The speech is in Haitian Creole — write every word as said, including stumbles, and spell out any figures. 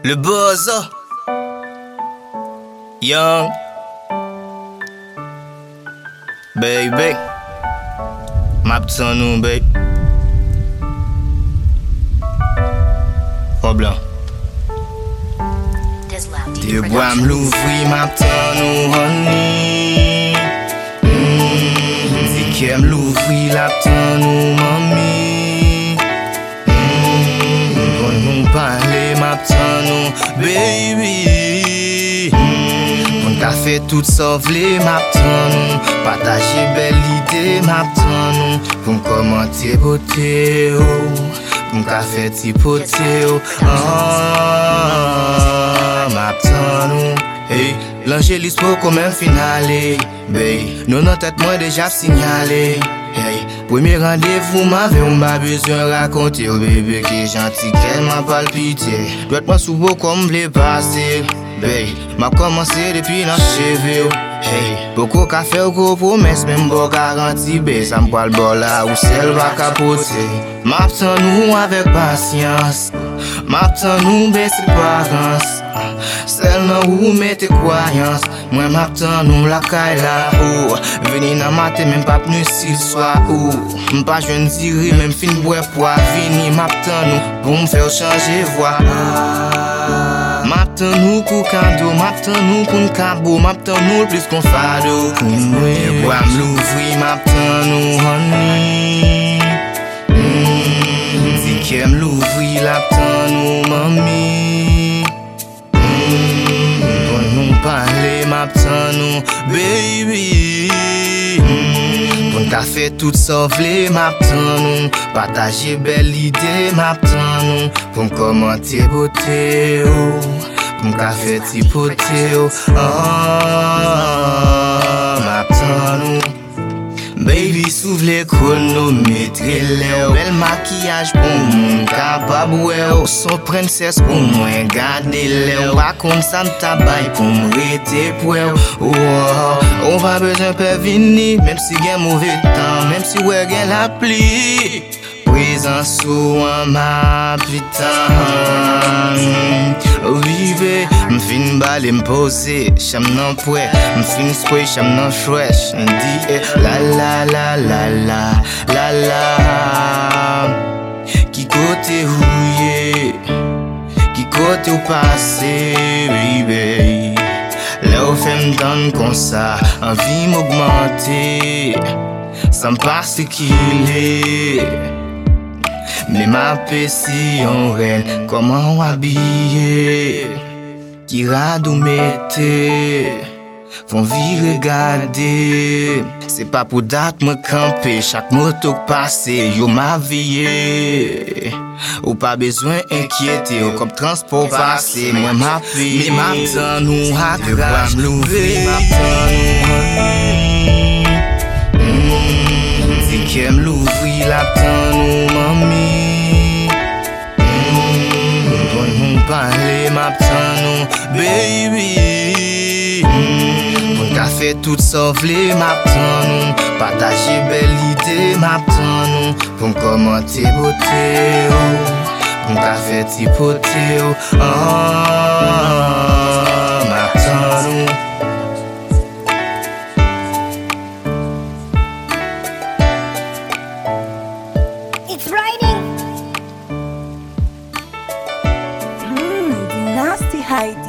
Le buzzer Young Baby Map ton nou, baby Problem De bois m'louvri, map ton nou, honey mm-hmm. Di ke m'louvri, lap ton nou, mami mm-hmm. Bon nou pale, map ton nou, baby mm-hmm. Bon ka fe tout sa vle, map ton nou Pataje bel ide, map ton nou Pou m'komante bote, oh Pou m'ka fe ti pote, oh Ah, map ton nou Hey, l'angélis pou komen finale Bey, nou nan tèt mwen deja sinyale Hey, premier rendez-vous m'ave ou m'a besoin raconter oh bébé ki janti kel m'a palpite Dwet mwen soubo kom vle pase Bey, m'a komanse depi nan cheve Hey, poko ka fe ou ko promes men bo garanti be Sa m'pal bola ou sel va kapote Map tan nou avek pasyans Map tan nou be se parans Sel nan ou mette kwayans Mwen map tan nou la kay la ou Veni nan mate men pap nou sil swa ou Mpa jwen diri men fin bwe pwa Vini map tan nou pou m'fe ou chanje vwa Map tan nou kou kando Map tan nou pou n'kabo Map tan nou plis kon fado De bois m'louvri map tan nou honey mm-hmm. Di ke m'louvri lap tan nou mami mm-hmm. Bon nou pale map tan nou baby mm-hmm. Bon ka fe tout sa vle map tan nou Pataje bel ide map tan nou Pou m'komante bote oh Pou m'ka fe ti pote oh Ah, map tan nou Baby souvle chronometre le Bel makiyaj pou moun kapab we Son prinses pou mwen gade le Bakon sa m'tabay pou m'rete pwe On va bezon pe vini Mem si gen mouve tan Mem si we gen la pli Prezant sou an ma pitan Vive, m'fin bale m'pose Cham nan pwe, m'fin spray cham nan fresh Di eh, la la la la la la la Ki kote ouye Ki kote ou pase, baby Le ou fem dan kon sa Anvi m'augmente San passe ki le Mais ma si yon ren, koman wabye Ki rado mette, fon vi regade Se pa pou dat mwen kampe, chak moto k pase Yo ma viye, ou pa bezwen enkyete Ou kom transport pase, mwen ma piye Me map tan nou akraj m'louve Map tan nou Di ke m'louvri lap tan nou mami Pale map tan nou, baby Pou n'ka fe tout sa vle map tan nou Pataje bel ide map tan nou Pou m'komante bote oh Pou n'ka fe ti pote oh Ah, map tan nou It's raining Nasty height.